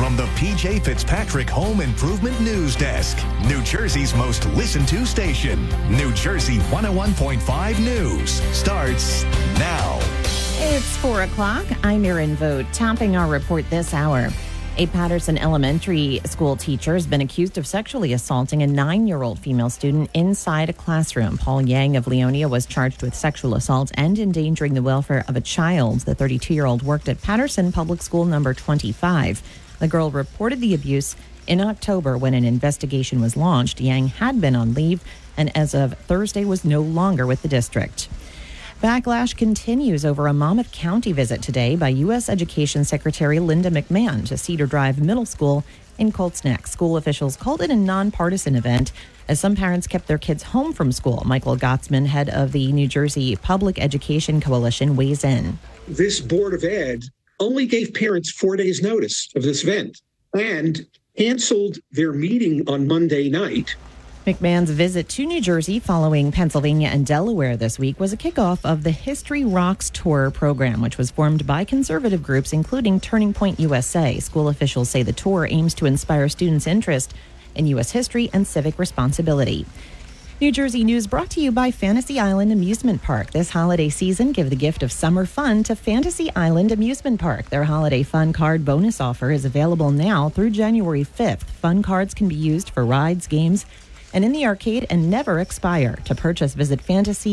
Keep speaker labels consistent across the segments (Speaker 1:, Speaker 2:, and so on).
Speaker 1: from the PJ Fitzpatrick Home Improvement News Desk, New Jersey's most listened to station. New Jersey 101.5 News starts now.
Speaker 2: It's 4 o'clock. I'm Erin Vogt, topping our report this hour. A Patterson Elementary School teacher has been accused of sexually assaulting a 9-year-old female student inside a classroom. Paul Yang of Leonia was charged with sexual assault and endangering the welfare of a child. The 32-year-old worked at Patterson Public School number 25. The girl reported the abuse in October when an investigation was launched. Yang had been on leave and as of Thursday was no longer with the district. Backlash continues over a Monmouth County visit today by U.S. Education Secretary Linda McMahon to Cedar Drive Middle School in Colts Neck. School officials called it a nonpartisan event as some parents kept their kids home from school. Michael Gottsman, head of the New Jersey Public Education Coalition, weighs in.
Speaker 3: This Board of Ed only gave parents 4 days notice of this event and canceled their meeting on Monday night.
Speaker 2: McMahon's visit to New Jersey following Pennsylvania and Delaware this week was a kickoff of the History Rocks Tour program, which was formed by conservative groups, including Turning Point USA. School officials say the tour aims to inspire students' interest in U.S. history and civic responsibility. New Jersey news brought to you by Fantasy Island Amusement Park. This holiday season, give the gift of summer fun to Fantasy Island Amusement Park. Their holiday fun card bonus offer is available now through January 5th. Fun cards can be used for rides, games, and in the arcade and never expire. To purchase, visit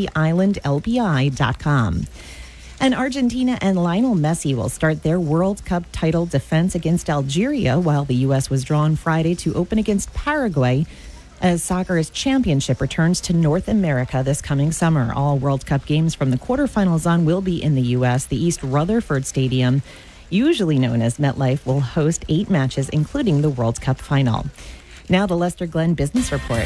Speaker 2: fantasyislandlpi.com. And Argentina and Lionel Messi will start their World Cup title defense against Algeria, while the U.S. was drawn Friday to open against Paraguay as soccer's championship returns to North America this coming summer. All World Cup games from the quarterfinals on will be in the U.S. The East Rutherford Stadium, usually known as MetLife, will host 8 matches, including the World Cup final. Now the Lester Glenn Business Report.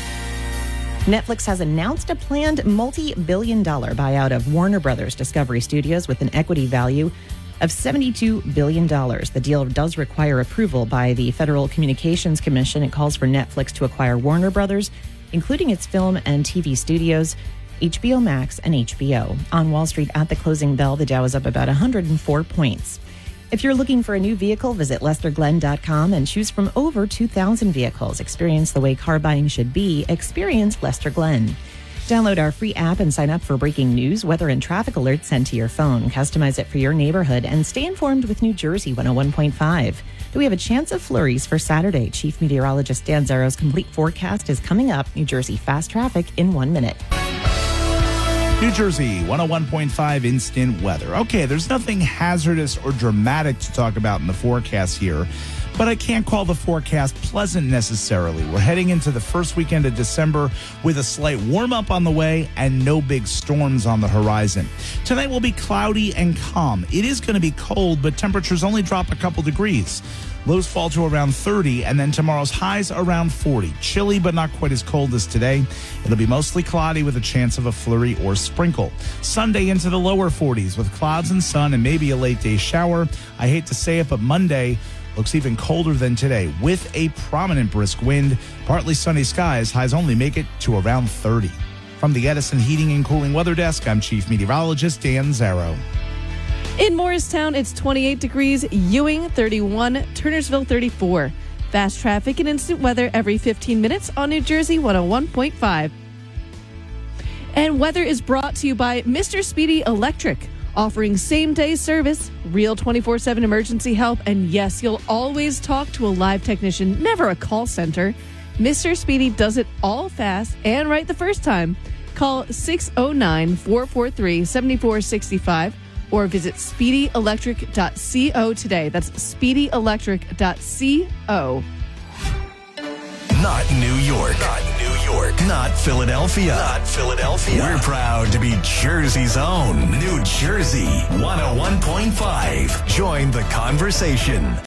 Speaker 2: Netflix has announced a planned multi-billion-dollar buyout of Warner Brothers Discovery Studios with an equity value of $72 billion. The deal does require approval by the Federal Communications Commission. It calls for Netflix to acquire Warner Brothers, including its film and TV studios, HBO Max, and HBO. On Wall Street at the closing bell, the Dow is up about 104 points. If you're looking for a new vehicle, visit LesterGlenn.com and choose from over 2,000 vehicles. Experience the way car buying should be. Experience Lester Glenn. Download our free app and sign up for breaking news, weather, and traffic alerts sent to your phone. Customize it for your neighborhood and stay informed with New Jersey 101.5. Do we have a chance of flurries for Saturday? Chief Meteorologist Dan Zaro's complete forecast is coming up. New Jersey fast traffic in 1 minute.
Speaker 4: New Jersey, 101.5 instant weather. Okay, there's nothing hazardous or dramatic to talk about in the forecast here, but I can't call the forecast pleasant necessarily. We're heading into the first weekend of December with a slight warm-up on the way and no big storms on the horizon. Tonight will be cloudy and calm. It is going to be cold, but temperatures only drop a couple degrees. Lows fall to around 30, and then tomorrow's highs around 40. Chilly, but not quite as cold as today. It'll be mostly cloudy with a chance of a flurry or sprinkle. Sunday into the lower 40s with clouds and sun and maybe a late day shower. I hate to say it, but Monday looks even colder than today with a prominent brisk wind. Partly sunny skies. Highs only make it to around 30. From the Edison Heating and Cooling Weather Desk, I'm Chief Meteorologist Dan Zaro.
Speaker 5: In Morristown, it's 28 degrees, Ewing 31, Turnersville 34. Fast traffic and instant weather every 15 minutes on New Jersey 101.5. And weather is brought to you by Mr. Speedy Electric, offering same-day service, real 24/7 emergency help, and yes, you'll always talk to a live technician, never a call center. Mr. Speedy does it all fast and right the first time. Call 609-443-7465. or visit speedyelectric.co today. That's speedyelectric.co.
Speaker 1: Not New York. Not New York. Not Philadelphia. Not Philadelphia. We're proud to be Jersey's own. New Jersey 101.5. Join the conversation.